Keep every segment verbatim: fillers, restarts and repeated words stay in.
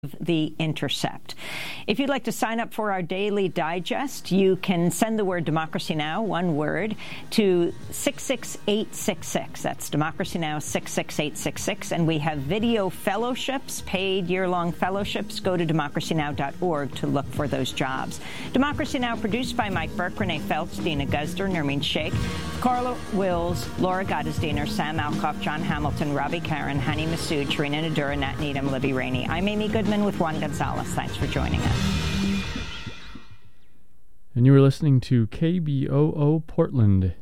The Intercept. If you'd like to sign up for our daily digest, you can send the word Democracy Now!, one word, to six six eight six six. That's Democracy Now! six six eight six six. And we have video fellowships, paid year-long fellowships. Go to democracy now dot org to look for those jobs. Democracy Now! Produced by Mike Burke, Renee Feltz, Dina Guzder, Nermeen Sheikh, Carla Wills, Laura Gottesdiener, Sam Alcoff, John Hamilton, Robbie Karen, Hani Massoud, Tarina Nadura, Nat Needham, Libby Rainey. I'm Amy Goodman with Juan Gonzalez. Thanks for joining us. And you were listening to K B O O Portland.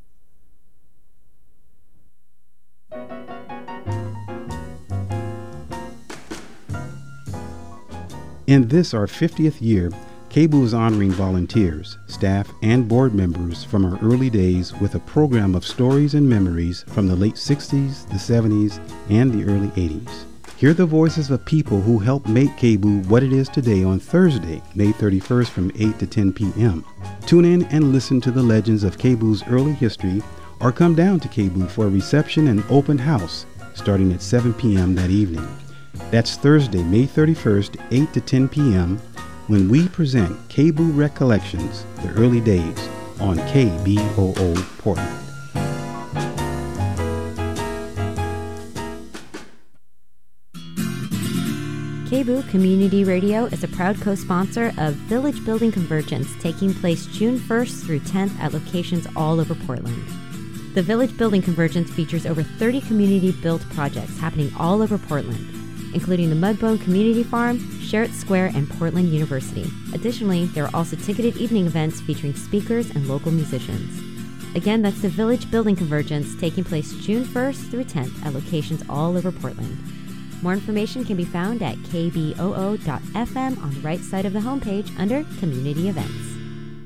In this, our fiftieth year, K B O O is honoring volunteers, staff, and board members from our early days with a program of stories and memories from the late sixties, the seventies, and the early eighties. Hear the voices of people who helped make K B O O what it is today on Thursday, May thirty-first from eight to ten p.m. Tune in and listen to the legends of K B O O's early history, or come down to K B O O for a reception and open house starting at seven p.m. that evening. That's Thursday, May thirty-first, eight to ten p.m. when we present K B O O Recollections, the early days, on K B O O Portland. K B O O Community Radio is a proud co-sponsor of Village Building Convergence, taking place June first through tenth at locations all over Portland. The Village Building Convergence features over thirty community-built projects happening all over Portland, including the Mudbone Community Farm, Sherritt Square, and Portland University. Additionally, there are also ticketed evening events featuring speakers and local musicians. Again, that's the Village Building Convergence, taking place June first through tenth at locations all over Portland. More information can be found at k b o o dot f m on the right side of the homepage under Community Events.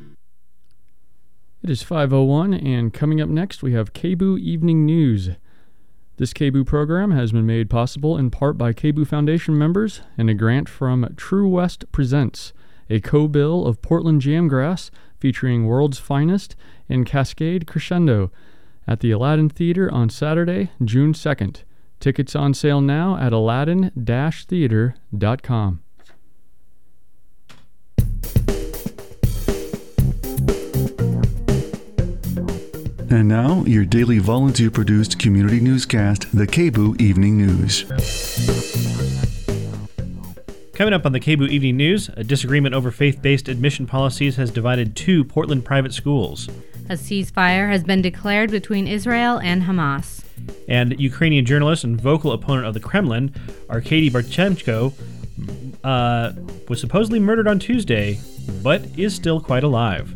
It is five oh one, and coming up next we have K B O O Evening News. This K B O O program has been made possible in part by K B O O Foundation members and a grant from True West Presents, a co-bill of Portland Jamgrass featuring World's Finest and Cascade Crescendo at the Aladdin Theater on Saturday, June second. Tickets on sale now at aladdin dash theater dot com. And now, your daily volunteer-produced community newscast, the K B O O Evening News. Coming up on the K B O O Evening News, a disagreement over faith-based admission policies has divided two Portland private schools. A ceasefire has been declared between Israel and Hamas. And Ukrainian journalist and vocal opponent of the Kremlin, Arkady Barchenko, uh, was supposedly murdered on Tuesday, but is still quite alive.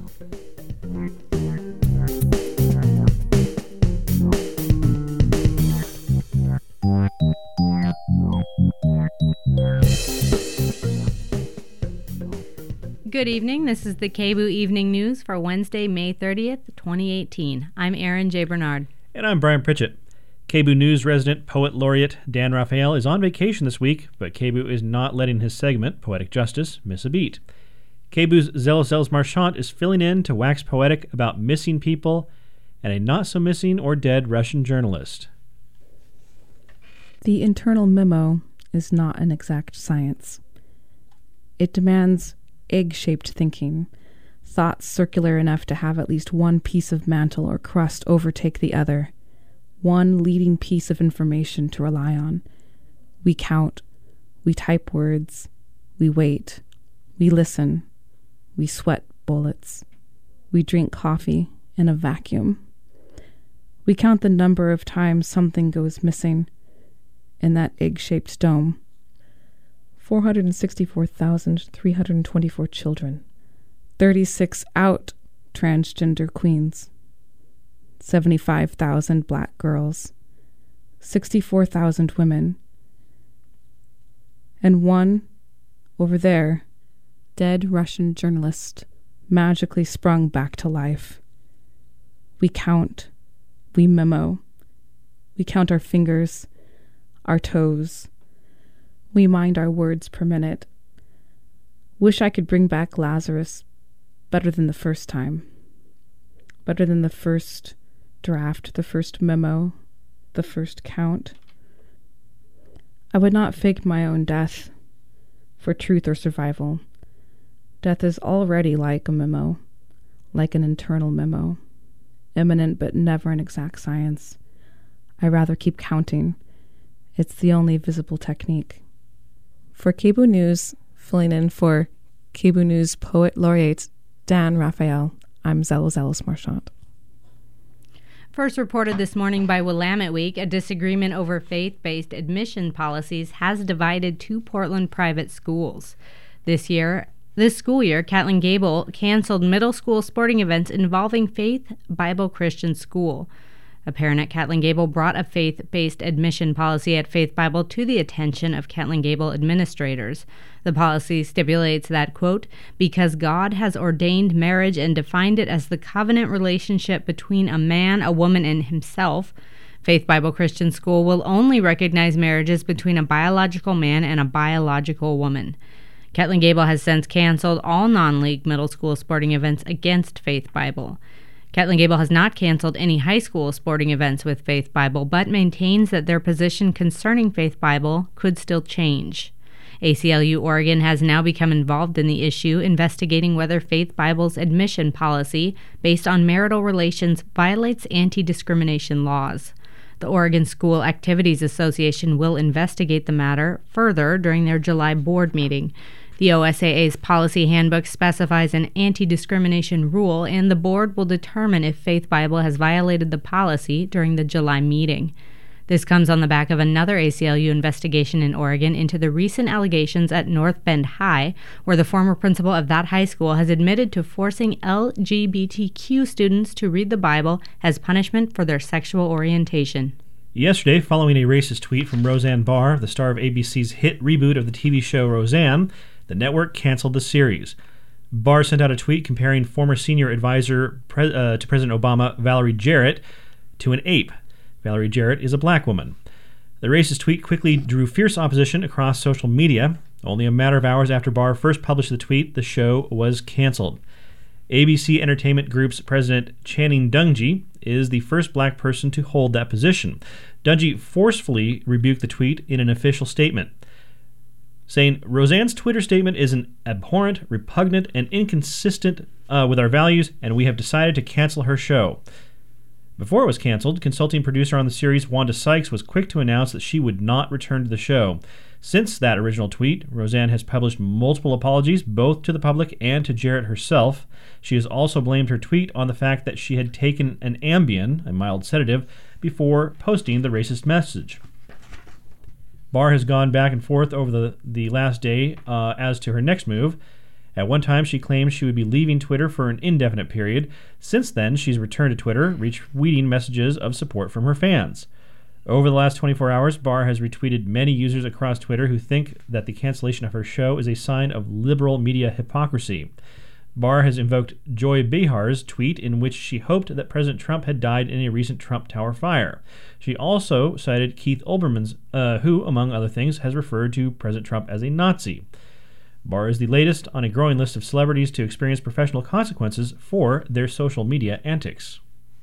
Good evening. This is the K B O O Evening News for Wednesday, May thirtieth, twenty eighteen. I'm Erin J. Bernard. And I'm Brian Pritchett. K B O O News resident poet laureate Dan Raphael is on vacation this week, but K B O O is not letting his segment, Poetic Justice, miss a beat. K B O O's Zealous Els Marchant is filling in to wax poetic about missing people and a not-so-missing or dead Russian journalist. The internal memo is not an exact science. It demands egg-shaped thinking, thoughts circular enough to have at least one piece of mantle or crust overtake the other, one leading piece of information to rely on. We count, we type words, we wait, we listen, we sweat bullets, we drink coffee in a vacuum. We count the number of times something goes missing in that egg-shaped dome. four hundred sixty-four thousand three hundred twenty-four children, thirty-six out transgender queens, seventy-five thousand black girls, sixty-four thousand women, and one, over there, dead Russian journalist, magically sprung back to life. We count, we memo, we count our fingers, our toes, we mind our words per minute. Wish I could bring back Lazarus better than the first time, better than the first draft, the first memo, the first count. I would not fake my own death. for truth or survival. Death is already like a memo, like an internal memo, imminent but never an exact science. I rather keep counting. It's the only visible technique. For K B O O News, filling in for K B O O News Poet Laureate Dan Raphael, I'm Zelos Zelos Marchant. First reported this morning by Willamette Week, a disagreement over faith-based admission policies has divided two Portland private schools. This year, this school year, Catlin Gable canceled middle school sporting events involving Faith Bible Christian School. A parent at Catlin Gable brought a faith-based admission policy at Faith Bible to the attention of Catlin Gable administrators. The policy stipulates that, quote, because God has ordained marriage and defined it as the covenant relationship between a man, a woman, and himself, Faith Bible Christian School will only recognize marriages between a biological man and a biological woman. Catlin Gable has since canceled all non-league middle school sporting events against Faith Bible. Catlin Gable has not canceled any high school sporting events with Faith Bible, but maintains that their position concerning Faith Bible could still change. A C L U Oregon has now become involved in the issue, investigating whether Faith Bible's admission policy based on marital relations violates anti-discrimination laws. The Oregon School Activities Association will investigate the matter further during their July board meeting. The O S A A's policy handbook specifies an anti-discrimination rule, and the board will determine if Faith Bible has violated the policy during the July meeting. This comes on the back of another A C L U investigation in Oregon into the recent allegations at North Bend High, where the former principal of that high school has admitted to forcing L G B T Q students to read the Bible as punishment for their sexual orientation. Yesterday, following a racist tweet from Roseanne Barr, the star of A B C's hit reboot of the T V show Roseanne, the network canceled the series. Barr sent out a tweet comparing former senior advisor pre- uh, to President Obama, Valerie Jarrett, to an ape. Valerie Jarrett is a black woman. The racist tweet quickly drew fierce opposition across social media. Only a matter of hours after Barr first published the tweet, the show was canceled. A B C Entertainment Group's president, Channing Dungey, is the first black person to hold that position. Dungey forcefully rebuked the tweet in an official statement, saying, Roseanne's Twitter statement is an abhorrent, repugnant, and inconsistent uh, with our values, and we have decided to cancel her show. Before it was canceled, consulting producer on the series Wanda Sykes was quick to announce that she would not return to the show. Since that original tweet, Roseanne has published multiple apologies, both to the public and to Jarrett herself. She has also blamed her tweet on the fact that she had taken an Ambien, a mild sedative, before posting the racist message. Barr has gone back and forth over the, the last day uh, as to her next move. At one time, she claimed she would be leaving Twitter for an indefinite period. Since then, she's returned to Twitter, retweeting messages of support from her fans. Over the last twenty-four hours, Barr has retweeted many users across Twitter who think that the cancellation of her show is a sign of liberal media hypocrisy. Barr has invoked Joy Behar's tweet in which she hoped that President Trump had died in a recent Trump Tower fire. She also cited Keith Olbermann's, uh, who, among other things, has referred to President Trump as a Nazi. Barr is the latest on a growing list of celebrities to experience professional consequences for their social media antics.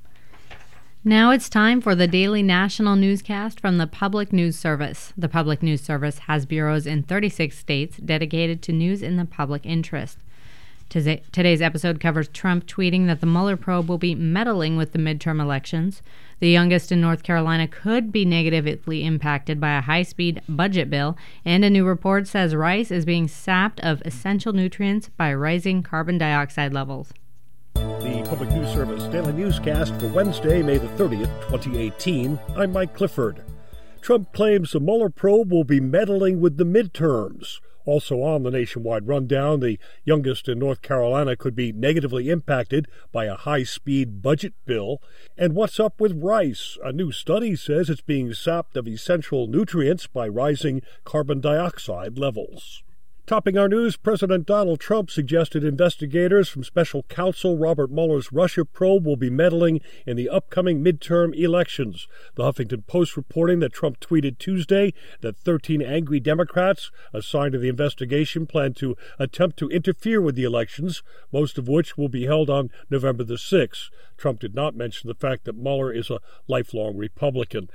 Now it's time for the daily national newscast from the Public News Service. The Public News Service has bureaus in thirty-six states dedicated to news in the public interest. Today's episode covers Trump tweeting that the Mueller probe will be meddling with the midterm elections. The youngest in North Carolina could be negatively impacted by a high-speed budget bill, and a new report says rice is being sapped of essential nutrients by rising carbon dioxide levels. The Public News Service Daily Newscast for Wednesday, May the thirtieth, twenty eighteen. I'm Mike Clifford. Trump claims the Mueller probe will be meddling with the midterms. Also on the nationwide rundown, the youngest in North Carolina could be negatively impacted by a high-speed budget bill. And what's up with rice? A new study says it's being sapped of essential nutrients by rising carbon dioxide levels. Topping our news, President Donald Trump suggested investigators from special counsel Robert Mueller's Russia probe will be meddling in the upcoming midterm elections. The Huffington Post reporting that Trump tweeted Tuesday that thirteen angry Democrats assigned to the investigation plan to attempt to interfere with the elections, most of which will be held on November the sixth. Trump did not mention the fact that Mueller is a lifelong Republican.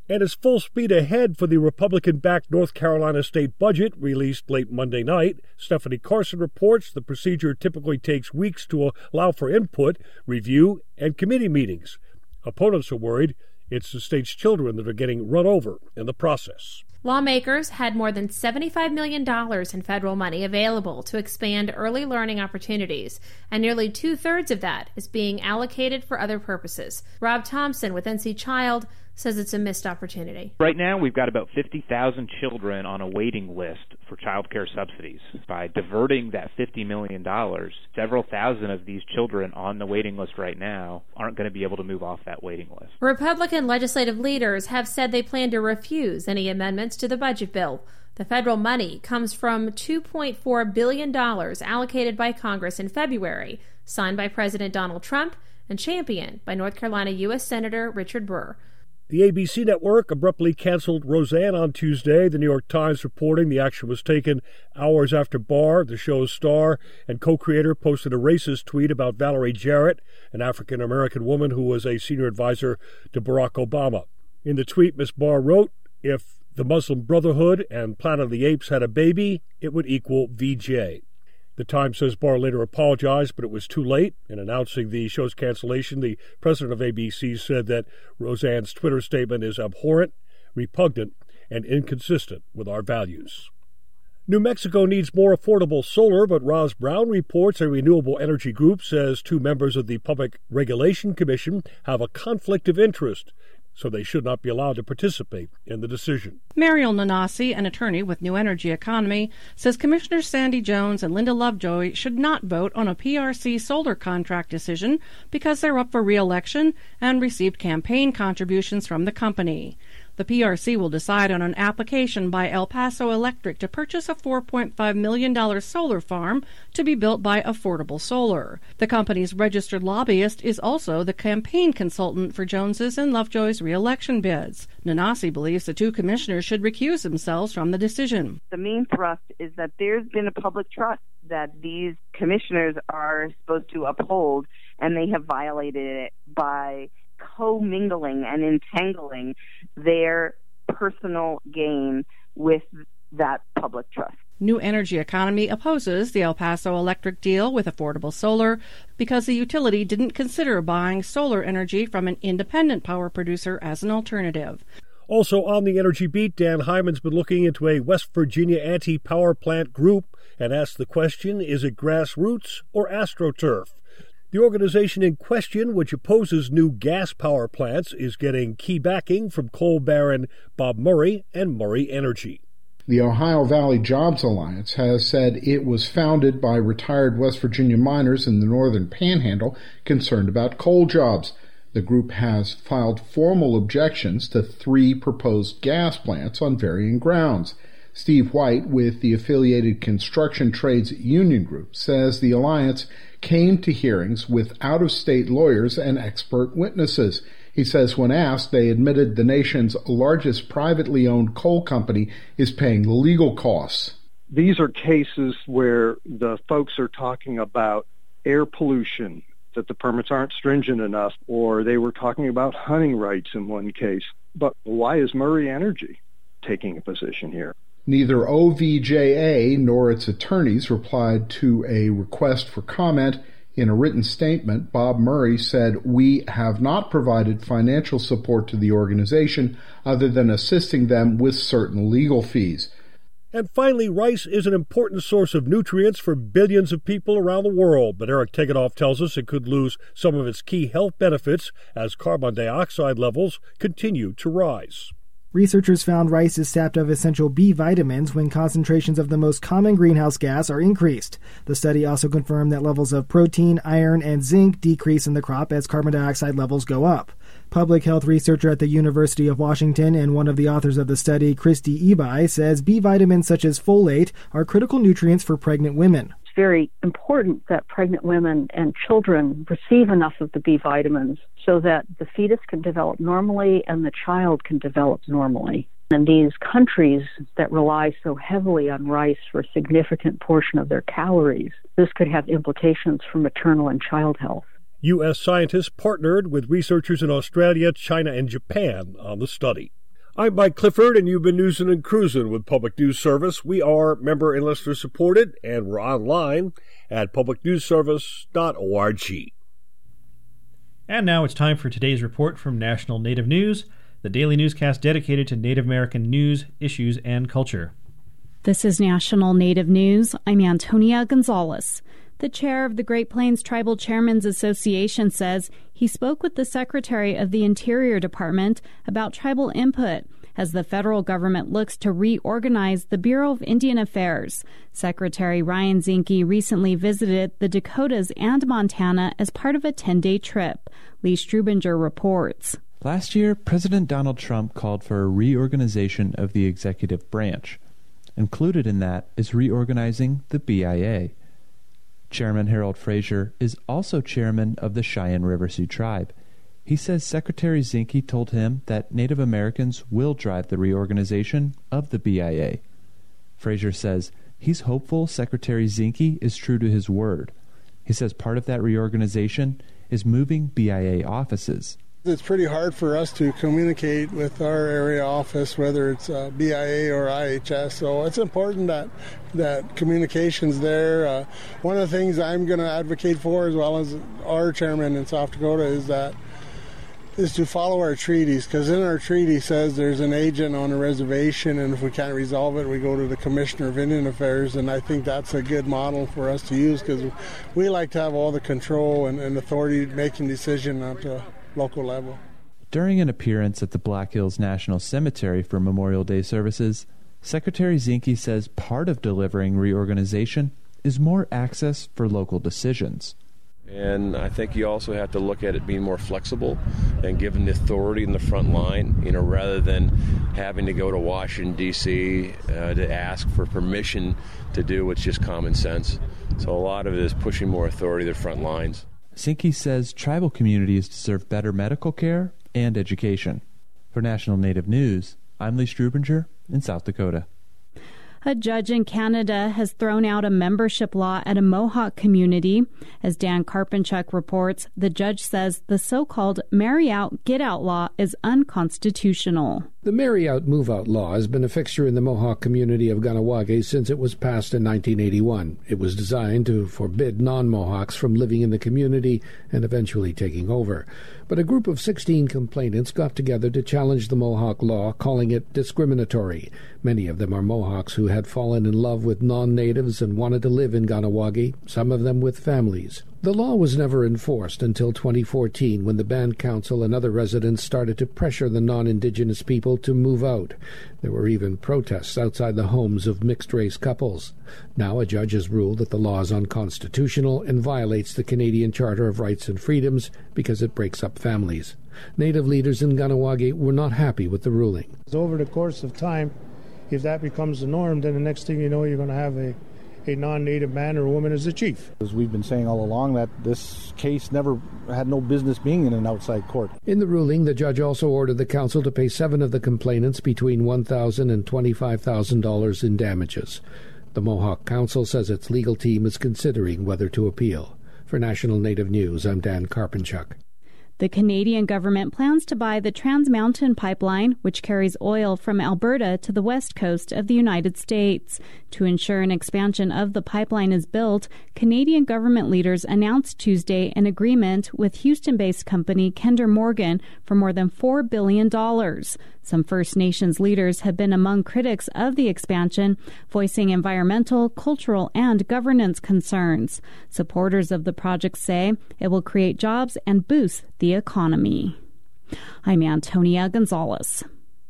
And it's full speed ahead for the Republican-backed North Carolina state budget released late Monday night. Stephanie Carson reports the procedure typically takes weeks to allow for input, review, and committee meetings. Opponents are worried it's the state's children that are getting run over in the process. Lawmakers had more than seventy-five million dollars in federal money available to expand early learning opportunities, and nearly two-thirds of that is being allocated for other purposes. Rob Thompson with N C Child says it's a missed opportunity. Right now, we've got about fifty thousand children on a waiting list for child care subsidies. By diverting that fifty million dollars, several thousand of these children on the waiting list right now aren't going to be able to move off that waiting list. Republican legislative leaders have said they plan to refuse any amendments to the budget bill. The federal money comes from two point four billion dollars allocated by Congress in February, signed by President Donald Trump and championed by North Carolina U S Senator Richard Burr. The A B C network abruptly canceled Roseanne on Tuesday. The New York Times reporting the action was taken hours after Barr, the show's star and co-creator, posted a racist tweet about Valerie Jarrett, an African-American woman who was a senior advisor to Barack Obama. In the tweet, Miz Barr wrote, "If the Muslim Brotherhood and Planet of the Apes had a baby, it would equal V J." The Times says Barr later apologized, but it was too late. In announcing the show's cancellation, the president of A B C said that Roseanne's Twitter statement is abhorrent, repugnant, and inconsistent with our values. New Mexico needs more affordable solar, but Roz Brown reports a renewable energy group says two members of the Public Regulation Commission have a conflict of interest, so they should not be allowed to participate in the decision. Mariel Nanasi, an attorney with New Energy Economy, says Commissioners Sandy Jones and Linda Lovejoy should not vote on a P R C solar contract decision because they're up for re-election and received campaign contributions from the company. The P R C will decide on an application by El Paso Electric to purchase a four point five million dollars solar farm to be built by Affordable Solar. The company's registered lobbyist is also the campaign consultant for Jones's and Lovejoy's re-election bids. Nanasi believes the two commissioners should recuse themselves from the decision. The main thrust is that there's been a public trust that these commissioners are supposed to uphold, and they have violated it by co-mingling and entangling their personal gain with that public trust. New Energy Economy opposes the El Paso Electric deal with Affordable Solar because the utility didn't consider buying solar energy from an independent power producer as an alternative. Also on the energy beat, Dan Hyman's been looking into a West Virginia anti-power plant group and asked the question, is it grassroots or AstroTurf? The organization in question, which opposes new gas power plants, is getting key backing from coal baron Bob Murray and Murray Energy. The Ohio Valley Jobs Alliance has said it was founded by retired West Virginia miners in the northern panhandle concerned about coal jobs. The group has filed formal objections to three proposed gas plants on varying grounds. Steve White with the affiliated Construction Trades Union Group says the alliance came to hearings with out-of-state lawyers and expert witnesses. He says when asked, they admitted the nation's largest privately owned coal company is paying legal costs. These are cases where the folks are talking about air pollution, that the permits aren't stringent enough, or they were talking about hunting rights in one case. But why is Murray Energy taking a position here? Neither O V J A nor its attorneys replied to a request for comment. In a written statement, Bob Murray said, "We have not provided financial support to the organization other than assisting them with certain legal fees." And finally, rice is an important source of nutrients for billions of people around the world, but Eric Tegethoff tells us it could lose some of its key health benefits as carbon dioxide levels continue to rise. Researchers found rice is sapped of essential B vitamins when concentrations of the most common greenhouse gas are increased. The study also confirmed that levels of protein, iron, and zinc decrease in the crop as carbon dioxide levels go up. Public health researcher at the University of Washington and one of the authors of the study, Christy Ebi, says B vitamins such as folate are critical nutrients for pregnant women. It's very important that pregnant women and children receive enough of the B vitamins so that the fetus can develop normally and the child can develop normally. And these countries that rely so heavily on rice for a significant portion of their calories, this could have implications for maternal and child health. U S scientists partnered with researchers in Australia, China, and Japan on the study. I'm Mike Clifford, and you've been newsin' and cruisin' with Public News Service. We are member and listener supported, and we're online at public news service dot org. And now it's time for today's report from National Native News, the daily newscast dedicated to Native American news, issues, and culture. This is National Native News. I'm Antonia Gonzalez. The chair of the Great Plains Tribal Chairmen's Association says he spoke with the Secretary of the Interior Department about tribal input as the federal government looks to reorganize the Bureau of Indian Affairs. Secretary Ryan Zinke recently visited the Dakotas and Montana as part of a ten-day trip. Lee Strubinger reports. Last year, President Donald Trump called for a reorganization of the executive branch. Included in that is reorganizing the B I A. Chairman Harold Frazier is also chairman of the Cheyenne River Sioux Tribe. He says Secretary Zinke told him that Native Americans will drive the reorganization of the B I A. Frazier says he's hopeful Secretary Zinke is true to his word. He says part of that reorganization is moving B I A offices. It's pretty hard for us to communicate with our area office, whether it's uh, B I A or I H S, so it's important that that communication's there. Uh, one of the things I'm going to advocate for, as well as our chairman in South Dakota, is that is to follow our treaties, because in our treaty says there's an agent on a reservation, and if we can't resolve it, we go to the Commissioner of Indian Affairs, and I think that's a good model for us to use, because we like to have all the control and, and authority making decision at the local level. During an appearance at the Black Hills National Cemetery for Memorial Day services, Secretary Zinke says part of delivering reorganization is more access for local decisions. And I think you also have to look at it being more flexible and giving the authority in the front line, you know, rather than having to go to Washington, D C uh, to ask for permission to do what's just common sense. So a lot of it is pushing more authority to the front lines. Zinke says tribal communities deserve better medical care and education. For National Native News, I'm Lee Strubinger in South Dakota. A judge in Canada has thrown out a membership law at a Mohawk community. As Dan Karpinchuk reports, the judge says the so-called marry out, get out law is unconstitutional. The marry out, move out law has been a fixture in the Mohawk community of Kahnawake since it was passed in nineteen eighty-one. It was designed to forbid non-Mohawks from living in the community and eventually taking over. But a group of sixteen complainants got together to challenge the Mohawk law, calling it discriminatory. Many of them are Mohawks who had fallen in love with non-natives and wanted to live in Kahnawake, some of them with families. The law was never enforced until twenty fourteen, when the Band Council and other residents started to pressure the non-Indigenous people to move out. There were even protests outside the homes of mixed-race couples. Now a judge has ruled that the law is unconstitutional and violates the Canadian Charter of Rights and Freedoms because it breaks up families. Native leaders in Kahnawake were not happy with the ruling. Over the course of time, if that becomes the norm, then the next thing you know, you're going to have a a non-native man or woman as a chief. As we've been saying all along, that this case never had no business being in an outside court. In the ruling, the judge also ordered the council to pay seven of the complainants between one thousand dollars and twenty-five thousand dollars in damages. The Mohawk Council says its legal team is considering whether to appeal. For National Native News, I'm Dan Karpinchuk. The Canadian government plans to buy the Trans Mountain Pipeline, which carries oil from Alberta to the west coast of the United States. To ensure an expansion of the pipeline is built, Canadian government leaders announced Tuesday an agreement with Houston-based company Kinder Morgan for more than four billion dollars. Some First Nations leaders have been among critics of the expansion, voicing environmental, cultural, and governance concerns. Supporters of the project say it will create jobs and boost the economy. I'm Antonia Gonzalez.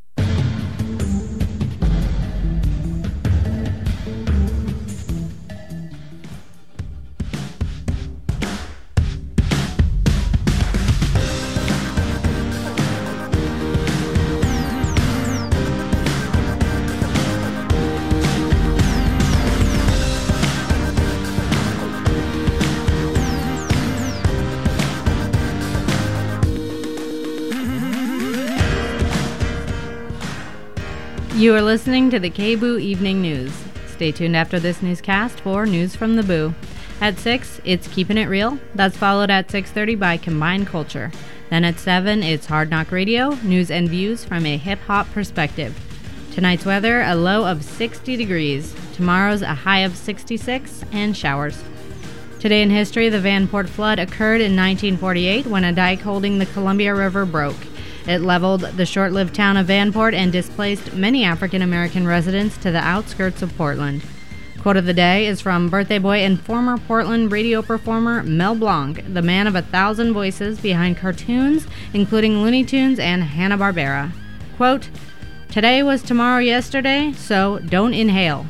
You are listening to the K B O O Evening News. Stay tuned after this newscast for News from the B O O. At six, it's Keeping It Real. That's followed at six thirty by Combined Culture. Then at seven, it's Hard Knock Radio, news and views from a hip-hop perspective. Tonight's weather, a low of sixty degrees. Tomorrow's a high of sixty-six and showers. Today in history, the Vanport flood occurred in nineteen forty-eight when a dike holding the Columbia River broke. It leveled the short-lived town of Vanport and displaced many African-American residents to the outskirts of Portland. Quote of the day is from birthday boy and former Portland radio performer Mel Blanc, the man of a thousand voices behind cartoons, including Looney Tunes and Hanna-Barbera. Quote, "Today was tomorrow yesterday, so don't inhale."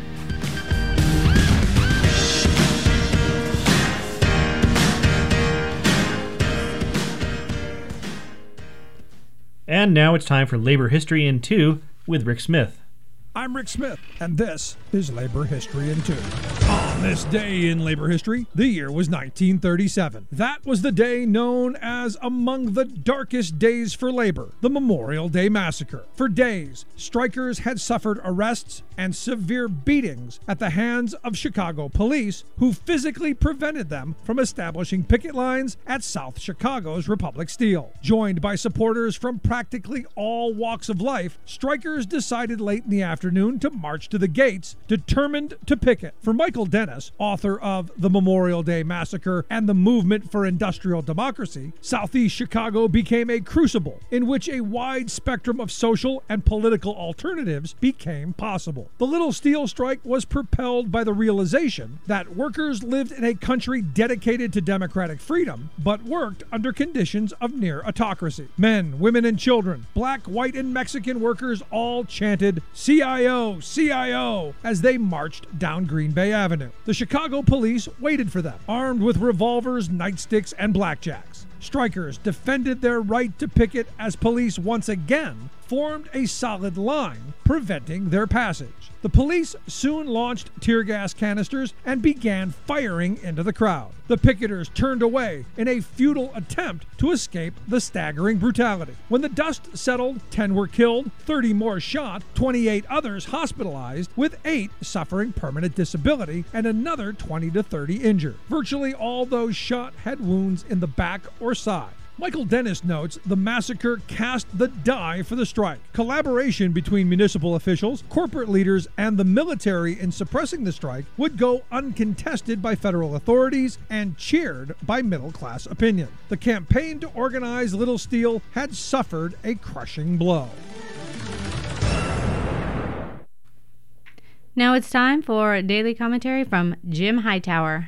And now it's time for Labor History in Two with Rick Smith. I'm Rick Smith, and this is Labor History in Two. On this day in labor history, the year was nineteen thirty-seven. That was the day known as among the darkest days for labor, the Memorial Day Massacre. For days, strikers had suffered arrests and severe beatings at the hands of Chicago police, who physically prevented them from establishing picket lines at South Chicago's Republic Steel. Joined by supporters from practically all walks of life, strikers decided late in the afternoon to march to the gates, determined to picket. For Michael Dennis, author of The Memorial Day Massacre and the Movement for Industrial Democracy, Southeast Chicago became a crucible in which a wide spectrum of social and political alternatives became possible. The Little Steel strike was propelled by the realization that workers lived in a country dedicated to democratic freedom, but worked under conditions of near autocracy. Men, women, and children, black, white, and Mexican workers all chanted C I O, C I O as they marched down Green Bay Avenue. The Chicago police waited for them, armed with revolvers, nightsticks, and blackjacks. Strikers defended their right to picket as police once again formed a solid line, preventing their passage. The police soon launched tear gas canisters and began firing into the crowd. The picketers turned away in a futile attempt to escape the staggering brutality. When the dust settled, ten were killed, thirty more shot, twenty-eight others hospitalized, with eight suffering permanent disability and another twenty to thirty injured. Virtually all those shot had wounds in the back or side. Michael Dennis notes the massacre cast the die for the strike. Collaboration between municipal officials, corporate leaders, and the military in suppressing the strike would go uncontested by federal authorities and cheered by middle-class opinion. The campaign to organize Little Steel had suffered a crushing blow. Now it's time for daily commentary from Jim Hightower.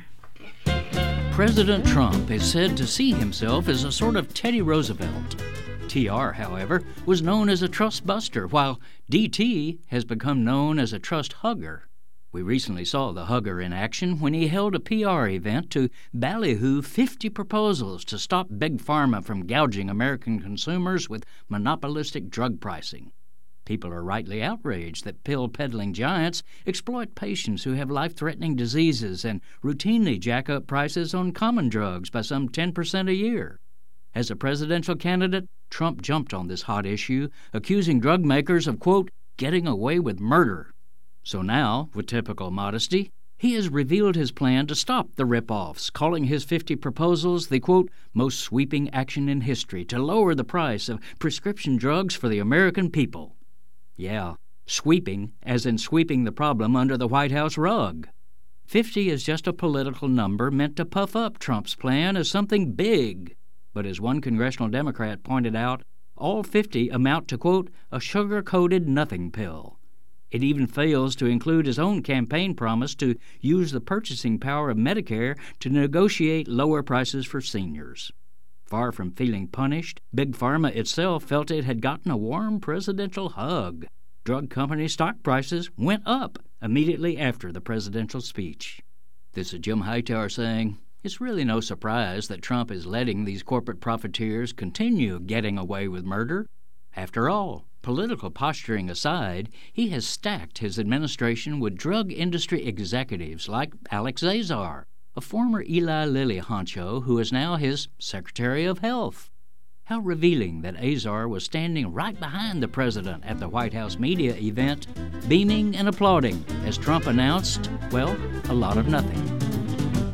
President Trump is said to see himself as a sort of Teddy Roosevelt. T R, however, was known as a trust buster, while D T has become known as a trust hugger. We recently saw the hugger in action when he held a P R event to ballyhoo fifty proposals to stop Big Pharma from gouging American consumers with monopolistic drug pricing. People are rightly outraged that pill-peddling giants exploit patients who have life-threatening diseases and routinely jack up prices on common drugs by some ten percent a year. As a presidential candidate, Trump jumped on this hot issue, accusing drug makers of, quote, getting away with murder. So now, with typical modesty, he has revealed his plan to stop the rip-offs, calling his fifty proposals the, quote, most sweeping action in history to lower the price of prescription drugs for the American people. Yeah, sweeping, as in sweeping the problem under the White House rug. Fifty is just a political number meant to puff up Trump's plan as something big. But as one congressional Democrat pointed out, all fifty amount to, quote, a sugar-coated nothing pill. It even fails to include his own campaign promise to use the purchasing power of Medicare to negotiate lower prices for seniors. Far from feeling punished, Big Pharma itself felt it had gotten a warm presidential hug. Drug company stock prices went up immediately after the presidential speech. This is Jim Hightower saying, it's really no surprise that Trump is letting these corporate profiteers continue getting away with murder. After all, political posturing aside, he has stacked his administration with drug industry executives like Alex Azar, a former Eli Lilly honcho who is now his Secretary of Health. How revealing that Azar was standing right behind the president at the White House media event, beaming and applauding as Trump announced, well, a lot of nothing.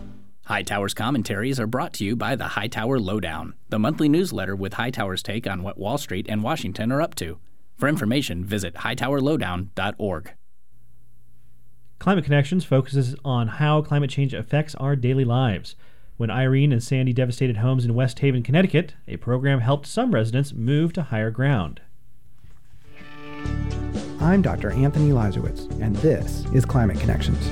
Hightower's commentaries are brought to you by the Hightower Lowdown, the monthly newsletter with Hightower's take on what Wall Street and Washington are up to. For information, visit hightower lowdown dot org. Climate Connections focuses on how climate change affects our daily lives. When Irene and Sandy devastated homes in West Haven, Connecticut, a program helped some residents move to higher ground. I'm Doctor Anthony Lazowitz, and this is Climate Connections.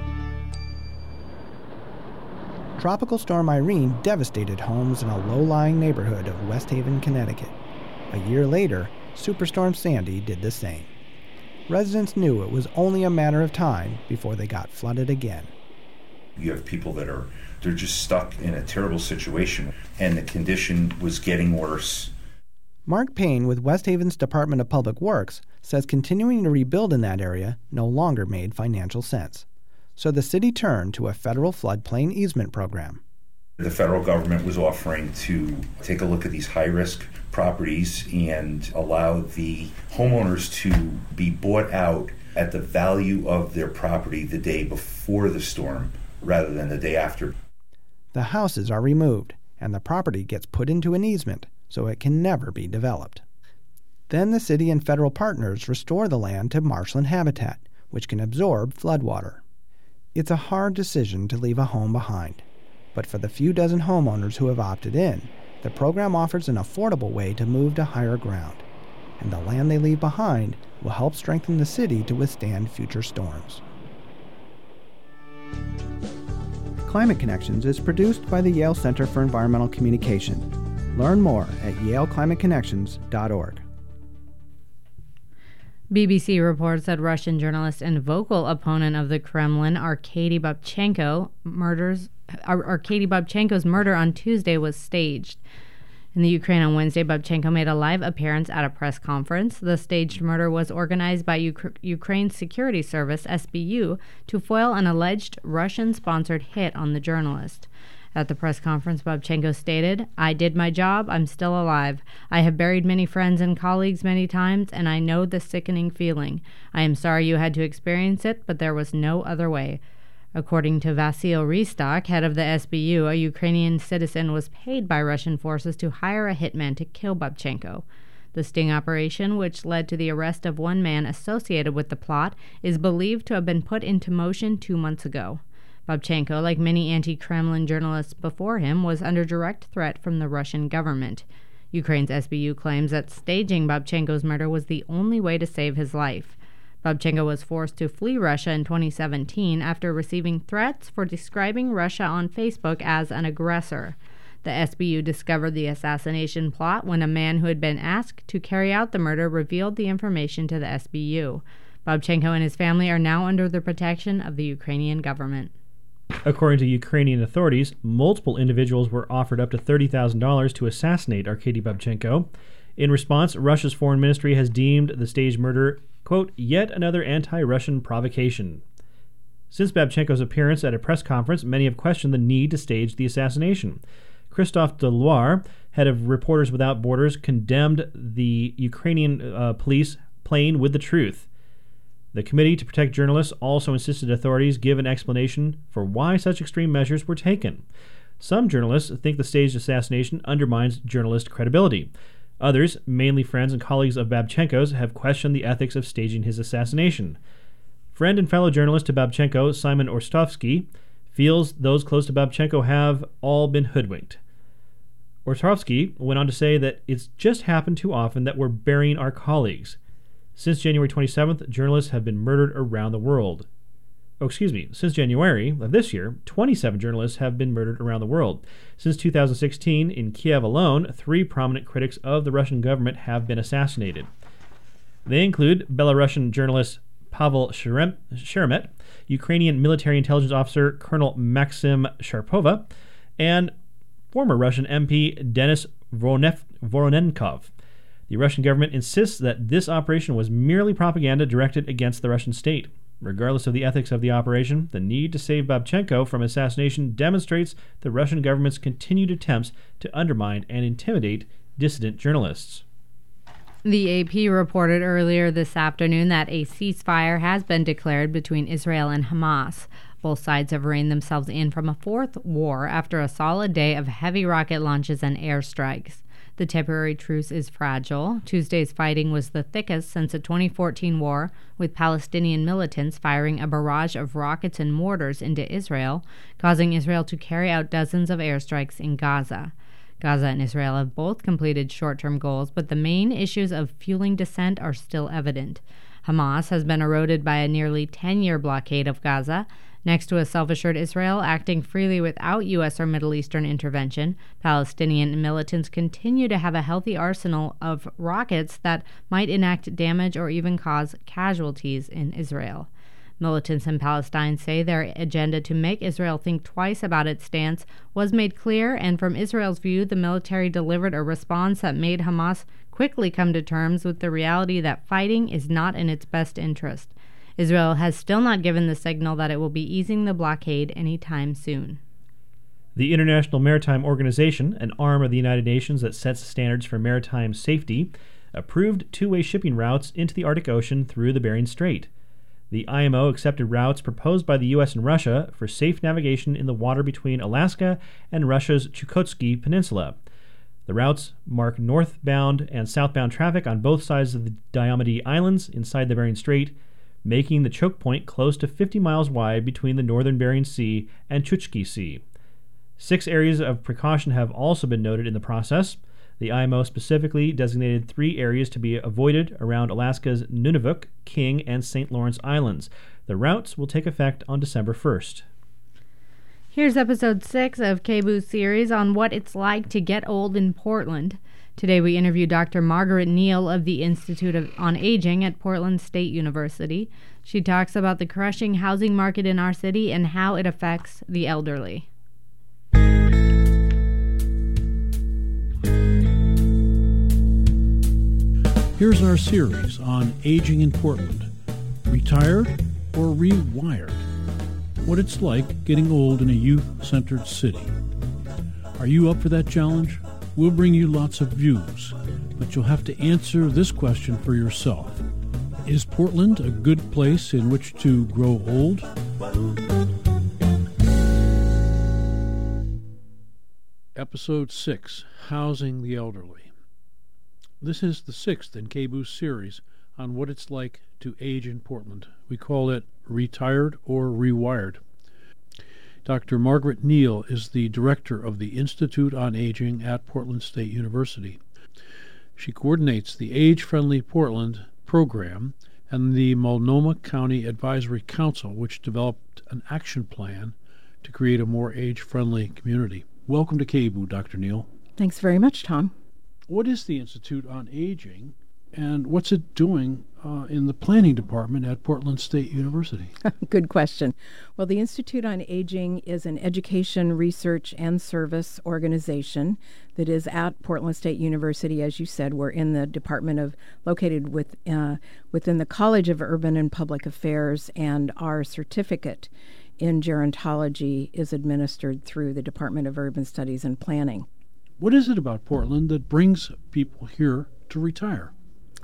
Tropical Storm Irene devastated homes in a low-lying neighborhood of West Haven, Connecticut. A year later, Superstorm Sandy did the same. Residents knew it was only a matter of time before they got flooded again. You have people that are they're just stuck in a terrible situation, and the condition was getting worse. Mark Payne with West Haven's Department of Public Works says continuing to rebuild in that area no longer made financial sense. So the city turned to a federal floodplain easement program. The federal government was offering to take a look at these high-risk properties and allow the homeowners to be bought out at the value of their property the day before the storm rather than the day after. The houses are removed, and the property gets put into an easement so it can never be developed. Then the city and federal partners restore the land to marshland habitat, which can absorb floodwater. It's a hard decision to leave a home behind, but for the few dozen homeowners who have opted in, the program offers an affordable way to move to higher ground, and the land they leave behind will help strengthen the city to withstand future storms. Climate Connections is produced by the Yale Center for Environmental Communication. Learn more at yale climate connections dot org. B B C reports that Russian journalist and vocal opponent of the Kremlin, Arkady Babchenko, murders, Arkady Babchenko's murder on Tuesday was staged. In the Ukraine on Wednesday, Babchenko made a live appearance at a press conference. The staged murder was organized by Uk- Ukraine's security service, S B U, to foil an alleged Russian-sponsored hit on the journalist. At the press conference, Babchenko stated, "I did my job. I'm still alive. I have buried many friends and colleagues many times, and I know the sickening feeling. I am sorry you had to experience it, but there was no other way." According to Vasyl Ristak, head of the S B U, a Ukrainian citizen was paid by Russian forces to hire a hitman to kill Babchenko. The sting operation, which led to the arrest of one man associated with the plot, is believed to have been put into motion two months ago. Babchenko, like many anti-Kremlin journalists before him, was under direct threat from the Russian government. Ukraine's S B U claims that staging Babchenko's murder was the only way to save his life. Babchenko was forced to flee Russia in twenty seventeen after receiving threats for describing Russia on Facebook as an aggressor. The S B U discovered the assassination plot when a man who had been asked to carry out the murder revealed the information to the S B U. Babchenko and his family are now under the protection of the Ukrainian government. According to Ukrainian authorities, multiple individuals were offered up to thirty thousand dollars to assassinate Arkady Babchenko. In response, Russia's foreign ministry has deemed the staged murder, quote, yet another anti-Russian provocation. Since Babchenko's appearance at a press conference, many have questioned the need to stage the assassination. Christophe Deloire, head of Reporters Without Borders, condemned the Ukrainian uh, police playing with the truth. The Committee to Protect Journalists also insisted authorities give an explanation for why such extreme measures were taken. Some journalists think the staged assassination undermines journalist credibility. Others, mainly friends and colleagues of Babchenko's, have questioned the ethics of staging his assassination. Friend and fellow journalist to Babchenko, Simon Ostrowski, feels those close to Babchenko have all been hoodwinked. Ostrowski went on to say that it's just happened too often that we're burying our colleagues. Since January twenty-seventh, journalists have been murdered around the world. Oh, excuse me. Since January of this year, twenty-seven journalists have been murdered around the world. Since two thousand sixteen, in Kiev alone, three prominent critics of the Russian government have been assassinated. They include Belarusian journalist Pavel Sheremet, Ukrainian military intelligence officer Colonel Maxim Sharpova, and former Russian M P Denis Voronenkov. The Russian government insists that this operation was merely propaganda directed against the Russian state. Regardless of the ethics of the operation, the need to save Babchenko from assassination demonstrates the Russian government's continued attempts to undermine and intimidate dissident journalists. The A P reported earlier this afternoon that a ceasefire has been declared between Israel and Hamas. Both sides have reined themselves in from a fourth war after a solid day of heavy rocket launches and airstrikes. The temporary truce is fragile. Tuesday's fighting was the thickest since the twenty fourteen war, with Palestinian militants firing a barrage of rockets and mortars into Israel, causing Israel to carry out dozens of airstrikes in Gaza. Gaza and Israel have both completed short-term goals, but the main issues of fueling dissent are still evident. Hamas has been eroded by a nearly ten-year blockade of Gaza. Next to a self-assured Israel acting freely without U S or Middle Eastern intervention, Palestinian militants continue to have a healthy arsenal of rockets that might enact damage or even cause casualties in Israel. Militants in Palestine say their agenda to make Israel think twice about its stance was made clear, and from Israel's view, the military delivered a response that made Hamas quickly come to terms with the reality that fighting is not in its best interest. Israel has still not given the signal that it will be easing the blockade anytime soon. The International Maritime Organization, an arm of the United Nations that sets standards for maritime safety, approved two-way shipping routes into the Arctic Ocean through the Bering Strait. The I M O accepted routes proposed by the U S and Russia for safe navigation in the water between Alaska and Russia's Chukotsky Peninsula. The routes mark northbound and southbound traffic on both sides of the Diomede Islands inside the Bering Strait, making the choke point close to fifty miles wide between the northern Bering Sea and Chukchi Sea. Six areas of precaution have also been noted in the process. The I M O specifically designated three areas to be avoided around Alaska's Nunavut, King, and Saint Lawrence Islands. The routes will take effect on December first. Here's episode six of K B O's series on what it's like to get old in Portland. Today we interview Doctor Margaret Neal of the Institute of, on Aging at Portland State University. She talks about the crushing housing market in our city and how it affects the elderly. Here's our series on aging in Portland. Retired or rewired? What it's like getting old in a youth-centered city. Are you up for that challenge? We'll bring you lots of views, but you'll have to answer this question for yourself. Is Portland a good place in which to grow old? Episode six, Housing the Elderly. This is the sixth in K B O's series on what it's like to age in Portland. We call it Retired or Rewired. Doctor Margaret Neal is the director of the Institute on Aging at Portland State University. She coordinates the Age-Friendly Portland program and the Multnomah County Advisory Council, which developed an action plan to create a more age-friendly community. Welcome to K B O, Doctor Neal. Thanks very much, Tom. What is the Institute on Aging, and what's it doing uh, in the planning department at Portland State University? Good question. Well, the Institute on Aging is an education, research, and service organization that is at Portland State University. As you said, we're in the department of, located with, uh, within the College of Urban and Public Affairs, and our certificate in gerontology is administered through the Department of Urban Studies and Planning. What is it about Portland that brings people here to retire?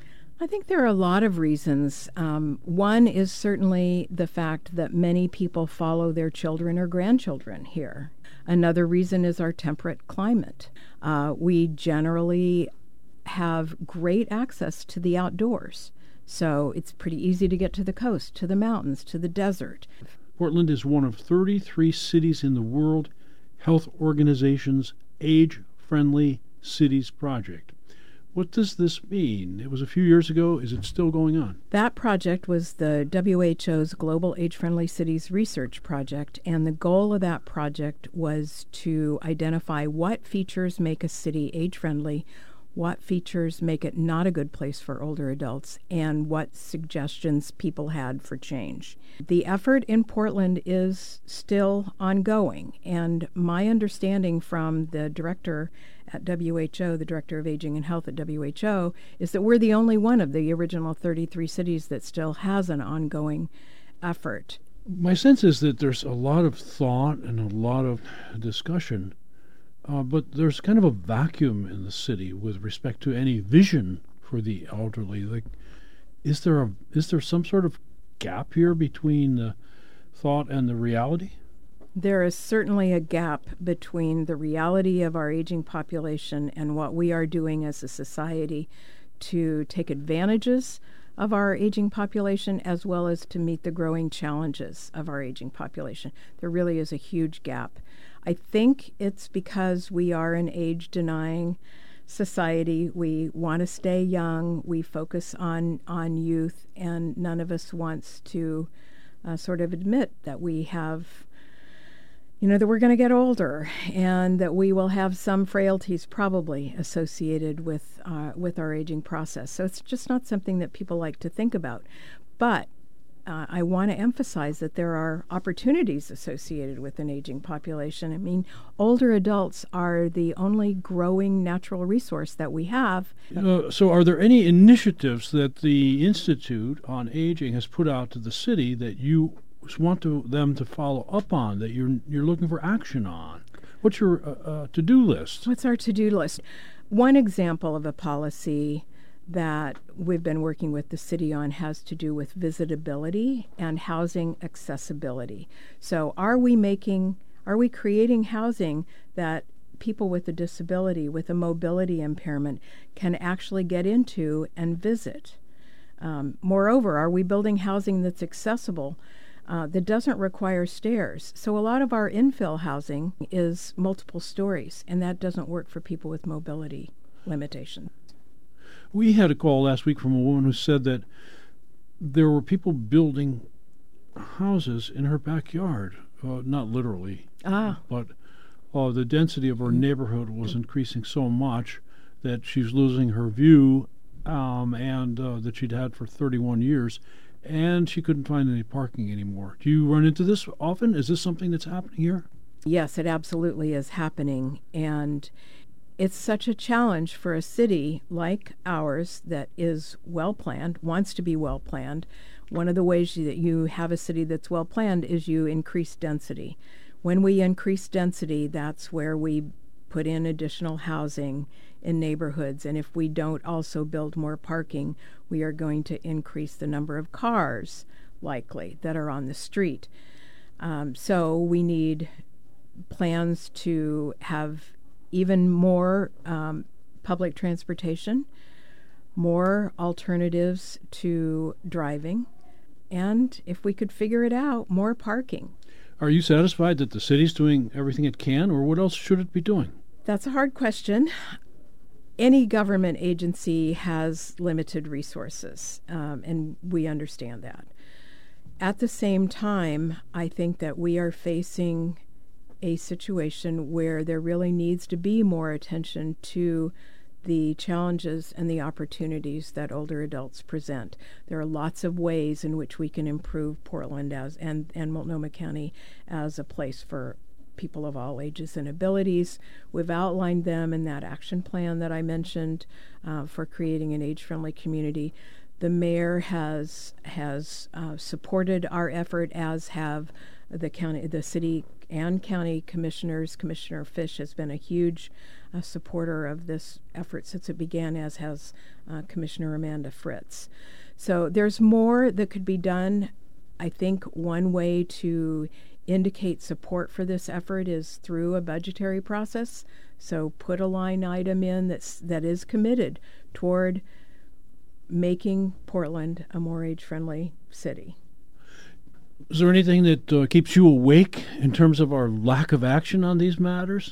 I think there are a lot of reasons. Um, one is certainly the fact that many people follow their children or grandchildren here. Another reason is our temperate climate. Uh, we generally have great access to the outdoors, so it's pretty easy to get to the coast, to the mountains, to the desert. Portland is one of thirty-three cities in the World Health Organization's Age-Friendly Cities Project. What does this mean? It was a few years ago. Is it still going on? That project was the W H O's Global Age-Friendly Cities Research Project, and the goal of that project was to identify what features make a city age-friendly, what features make it not a good place for older adults, and what suggestions people had for change. The effort in Portland is still ongoing, and my understanding from the director at W H O, the Director of Aging and Health at W H O, is that we're the only one of the original thirty-three cities that still has an ongoing effort. My sense is that there's a lot of thought and a lot of discussion, uh, but there's kind of a vacuum in the city with respect to any vision for the elderly. Like, is there a is there some sort of gap here between the thought and the reality? There is certainly a gap between the reality of our aging population and what we are doing as a society to take advantages of our aging population as well as to meet the growing challenges of our aging population. There really is a huge gap. I think it's because we are an age-denying society. We want to stay young. We focus on, on youth, and none of us wants to uh, sort of admit that we have you know, that we're going to get older and that we will have some frailties probably associated with uh, with our aging process. So it's just not something that people like to think about. But uh, I want to emphasize that there are opportunities associated with an aging population. I mean, older adults are the only growing natural resource that we have. Uh, so are there any initiatives that the Institute on Aging has put out to the city that you want to, them to follow up on, that you're you're looking for action on? What's your uh, uh, to-do list? What's our to-do list? One example of a policy that we've been working with the city on has to do with visitability and housing accessibility. So are we making, are we creating housing that people with a disability, with a mobility impairment, can actually get into and visit? Um, moreover, are we building housing that's accessible Uh, that doesn't require stairs? So a lot of our infill housing is multiple stories, and that doesn't work for people with mobility limitations. We had a call last week from a woman who said that there were people building houses in her backyard, uh, not literally, ah. but uh, the density of her neighborhood was increasing so much that she's losing her view um, and uh, that she'd had for thirty-one years. And she couldn't find any parking anymore. Do you run into this often? Is this something that's happening here? Yes, it absolutely is happening. And it's such a challenge for a city like ours that is well-planned, wants to be well-planned. One of the ways that you have a city that's well-planned is you increase density. When we increase density, that's where we put in additional housing in neighborhoods. And if we don't also build more parking, we are going to increase the number of cars, likely, that are on the street. Um, so we need plans to have even more um, public transportation, more alternatives to driving, and if we could figure it out, more parking. Are you satisfied that the city's doing everything it can, or what else should it be doing? That's a hard question. Any government agency has limited resources, um, and we understand that. At the same time, I think that we are facing a situation where there really needs to be more attention to the challenges and the opportunities that older adults present. There are lots of ways in which we can improve Portland as and, and Multnomah County as a place for people of all ages and abilities. We've outlined them in that action plan that I mentioned uh, for creating an age-friendly community. The mayor has has uh, supported our effort, as have the county, the city and county commissioners. Commissioner Fish has been a huge uh, supporter of this effort since it began, as has uh, Commissioner Amanda Fritz. So there's more that could be done. I think one way to indicate support for this effort is through a budgetary process. So put a line item in that's that is committed toward making Portland a more age-friendly city. Is there anything that uh, keeps you awake in terms of our lack of action on these matters?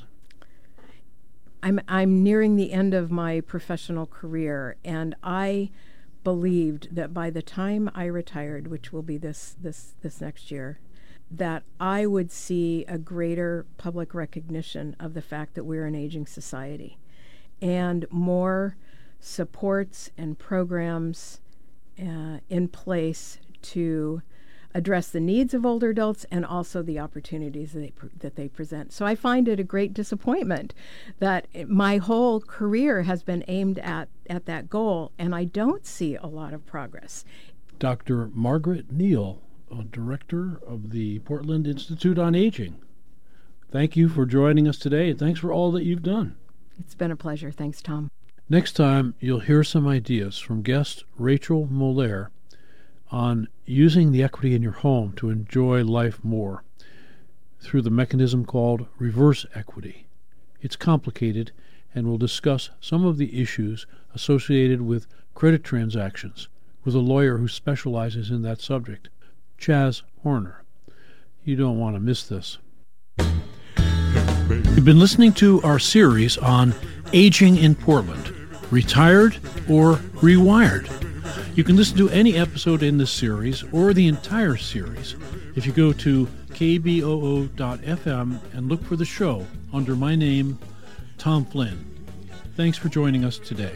I'm I'm nearing the end of my professional career, and I believed that by the time I retired, which will be this this this next year, that I would see a greater public recognition of the fact that we're an aging society, and more supports and programs uh, in place to address the needs of older adults and also the opportunities that they, pr- that they present. So I find it a great disappointment that my whole career has been aimed at, at that goal, and I don't see a lot of progress. Doctor Margaret Neal, uh, Director of the Portland Institute on Aging, thank you for joining us today, and thanks for all that you've done. It's been a pleasure. Thanks, Tom. Next time, you'll hear some ideas from guest Rachel Moller on using the equity in your home to enjoy life more through the mechanism called reverse equity. It's complicated, and we'll discuss some of the issues associated with credit transactions with a lawyer who specializes in that subject, Chaz Horner. You don't want to miss this. You've been listening to our series on aging in Portland, retired or rewired. You can listen to any episode in this series or the entire series if you go to K B O O dot F M and look for the show under my name, Tom Flynn. Thanks for joining us today.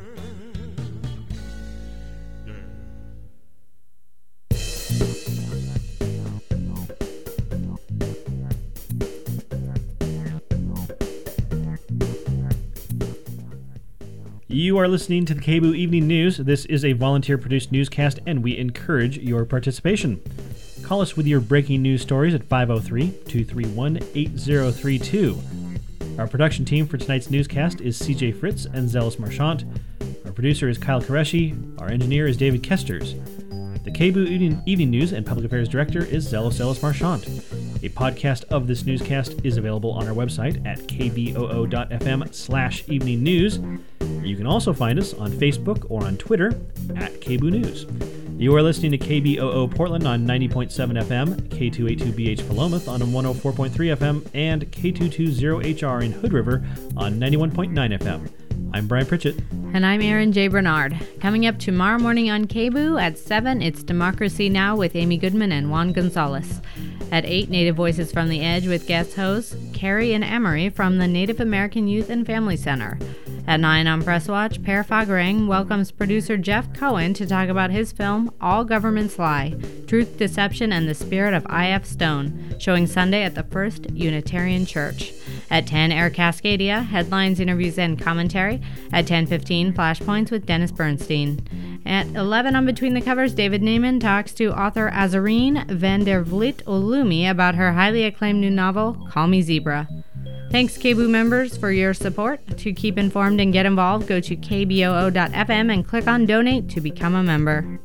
You are listening to the K B O O Evening News. This is a volunteer-produced newscast, and we encourage your participation. Call us with your breaking news stories at five oh three, two three one, eight oh three two. Our production team for tonight's newscast is C J Fritz and Zealous Marchant. Our producer is Kyle Koreshi. Our engineer is David Kesters. The K B O O Evening, Evening News and Public Affairs Director is Zealous Zealous Marchant. A podcast of this newscast is available on our website at k b o o dot f m slash evening news. You can also find us on Facebook or on Twitter at K B O O News. You are listening to K B O O Portland on ninety point seven F M, K two eighty-two B H Philomath on one oh four point three F M, and K two twenty H R in Hood River on ninety-one point nine F M. I'm Brian Pritchett. And I'm Erin J. Bernard. Coming up tomorrow morning on K B O O at seven, it's Democracy Now! With Amy Goodman and Juan Gonzalez. At eight, Native Voices from the Edge with guest hosts Carrie and Emery from the Native American Youth and Family Center. At nine on Press Watch, Per Fagerang welcomes producer Jeff Cohen to talk about his film All Governments Lie, Truth, Deception, and the Spirit of I F Stone, showing Sunday at the First Unitarian Church. At ten, Air Cascadia, headlines, interviews, and commentary. At ten fifteen, Flashpoints with Dennis Bernstein. At eleven on Between the Covers, David Naiman talks to author Azarine van der Vliet Olumi about her highly acclaimed new novel, Call Me Zebra. Thanks, K B O O members, for your support. To keep informed and get involved, go to k b o o dot f m and click on Donate to become a member.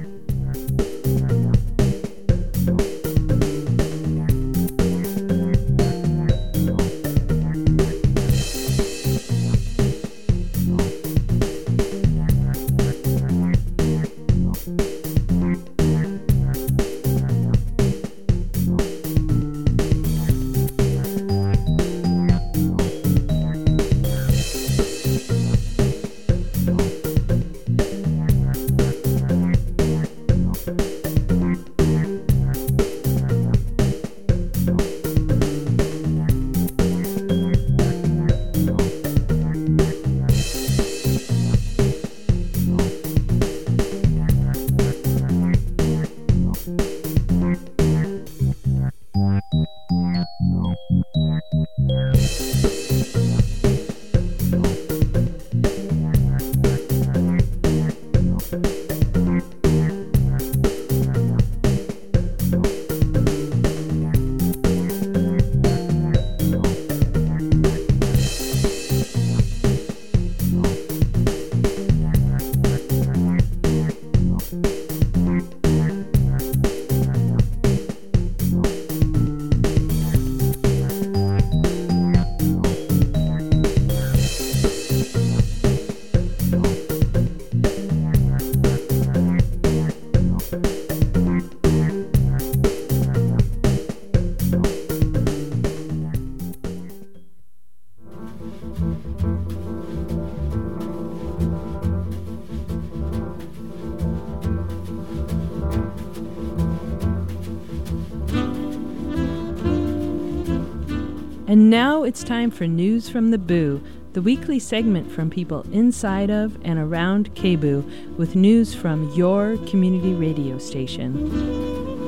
And now it's time for News from the Boo, the weekly segment from people inside of and around K B O O with news from your community radio station.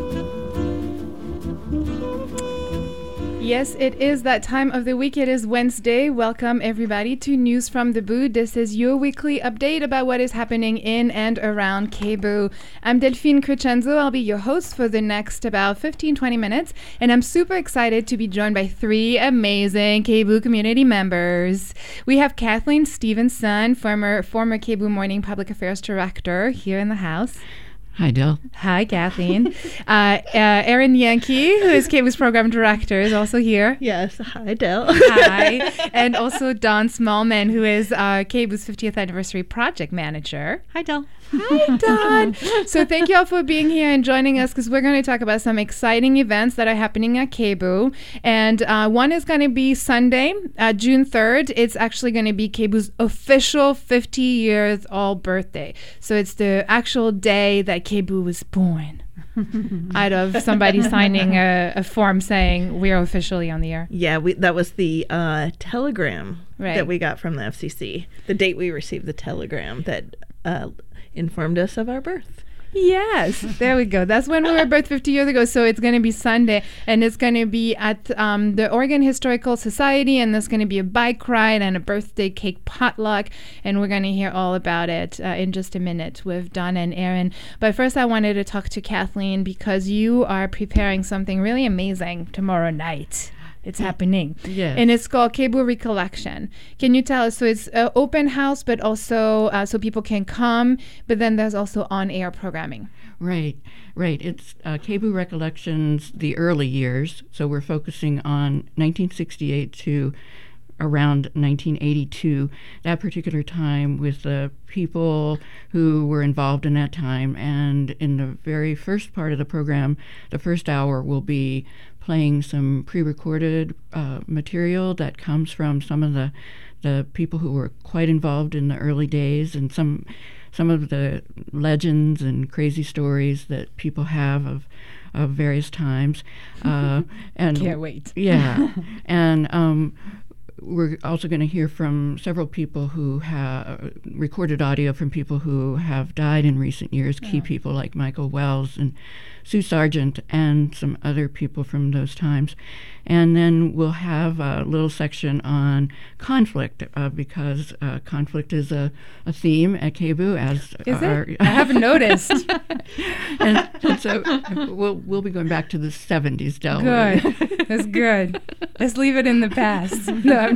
Yes, it is that time of the week. It is Wednesday. Welcome, everybody, to News from the Boo. This is your weekly update about what is happening in and around K B O O. I'm Delphine Crescenzo. I'll be your host for the next about fifteen to twenty minutes, and I'm super excited to be joined by three amazing K B O O community members. We have Kathleen Stevenson, former, former K B O O Morning Public Affairs Director, here in the house. Hi, Del. Hi, Kathleen. uh, uh, Erin Yankee, who is K B U's program director, is also here. Yes. Hi, Del. Hi. And also Dawn Smallman, who is uh, K B U's fiftieth anniversary project manager. Hi, Del. Hi, Dawn. So thank you all for being here and joining us, because we're going to talk about some exciting events that are happening at K B U. And uh, one is going to be Sunday, uh, June third. It's actually going to be K B U's official fifty years old birthday. So it's the actual day that K B U was born. Out of somebody signing a, a form saying we are officially on the air. Yeah, we, that was the uh, telegram right. that we got from the F C C. The date we received the telegram that uh, informed us of our birth. Yes, there we go. That's when we were birthed fifty years ago. So it's going to be Sunday, and it's going to be at um, the Oregon Historical Society, and there's going to be a bike ride and a birthday cake potluck, and we're going to hear all about it uh, in just a minute with Donna and Erin. But first, I wanted to talk to Kathleen, because you are preparing something really amazing tomorrow night. It's happening. Yes. And it's called K B U Recollection. Can you tell us? So it's an open house, but also uh, so people can come, but then there's also on-air programming. Right, right. It's uh, K B U Recollections, the early years. So we're focusing on nineteen sixty-eight to around nineteen eighty-two, that particular time, with the people who were involved in that time. And in the very first part of the program, the first hour will be playing some pre-recorded uh, material that comes from some of the the people who were quite involved in the early days, and some some of the legends and crazy stories that people have of of various times. Uh, and Can't wait. Yeah, and um, we're also going to hear from several people who have recorded audio from people who have died in recent years, key people like Michael Wells and Sue Sargent and some other people from those times. And then we'll have a little section on conflict, uh, because uh, conflict is a, a theme at K B U. As is our, it? I haven't noticed. and, and so we'll we'll be going back to the seventies, Del. Good. That's good. Let's leave it in the past. No, I'm